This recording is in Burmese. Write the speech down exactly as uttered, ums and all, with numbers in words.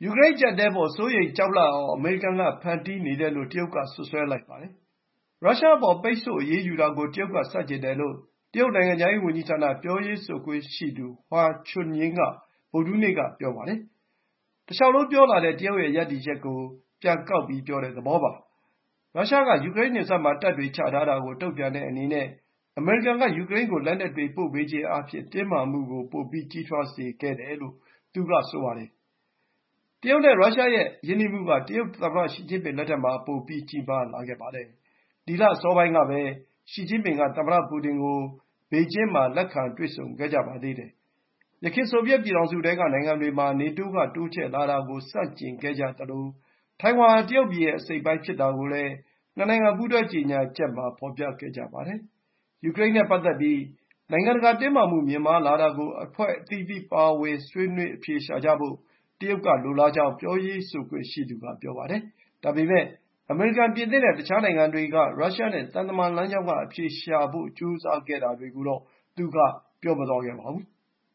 ယူကရိန်းအကျပ်အတည်းအပေါ် စိုးရိမ်ကြောက်လန့်အောင် အမေရိကန်က ဖန်တီးနေတယ်လို့ တရုတ်က စွပ်စွဲလိုက်ပါတယ်။ ရုရှားအပေါ် ပိတ်ဆို့အရေးယူတာကို တရုတ်က ဆန့်ကျင်တယ်လို့ တရုတ်နိုင်ငံခြားရေးဝန်ကြီးဌာန ပြောရေးဆိုခွင့်ရှိသူ Hua Chunying က ဗုဒ္ဓဟူးနေ့က ပြောပါတယ်။ တလျှောက်လုံးပြောလာတဲ့ တရုတ်ရဲ့ရပ်တည်ချက်ကို ပြန်ကောက်ပြောတဲ့သဘောပါ။ ရုရှားက ယူကရိန်းနယ်စပ်မှာ တပ်တွေချထားတာကို တုံ့ပြန်တဲ့အနေနဲ့ အမေရိကန်က ယူကရိန်းကို လက်နက်တွေပို့ပေးခြင်းအားဖြင့် တင်းမာမှုကို ပိုပြီးကြီးထွားစေခဲ့တယ်လို့ သူကဆိုပါတယ်။ တရုတ်နဲ့ရုရှားရဲ့ရင်းနှီးမှုက တရုတ်သမ္မတရှီကျင့်ပင်လက်ထက်မှာ ပိုပြီးကြီးမားလာခဲ့ပါတယ်။ ဒီလအစောပိုင်းကပဲ ရှီကျင့်ပင်က သမ္မတပူတင်ကို ဘေကျင်းမှာ လက်ခံတွေ့ဆုံခဲ့ကြပါသေးတယ်။ ယခင် ဆိုဗီယက်ပြည်ထောင်စုထဲကနိုင်ငံတွေမှာ နေတိုးက တိုးချဲ့လာတာကို ဆန့်ကျင်ခဲ့ကြသလို ထိုင်ဝမ်ဟာ တရုတ်ပြည်ရဲ့အစိတ်အပိုင်းဖြစ်တာကိုလည်း နှစ်နိုင်ငံပူးတွဲကြေညာချက်မှာ ဖော်ပြခဲ့ကြပါတယ်။ ယူကရိန်းနဲ့ပတ်သက်ပြီး နိုင်ငံတကာတင်းမာမှုမြင့်မားလာတာကို အဖွဲ့အသီးသီးပါဝင်ဆွေးနွေးအဖြေရှာကြဖို့ တရုတ်ကလိုလားကြောင်း ပြောရေးဆိုခွင့်ရှိသူက ပြောပါတယ်။ ဒါပေမဲ့ အမေရိကန်၊ ပြင်သစ်နဲ့ တခြားနိုင်ငံတွေက ရုရှားနဲ့ သံတမန်လမ်းကြောင်းက အဖြေရှာဖို့ ကြိုးစားခဲ့တာတွေကိုတော့ သူက ပြောမသွားခဲ့ပါဘူး။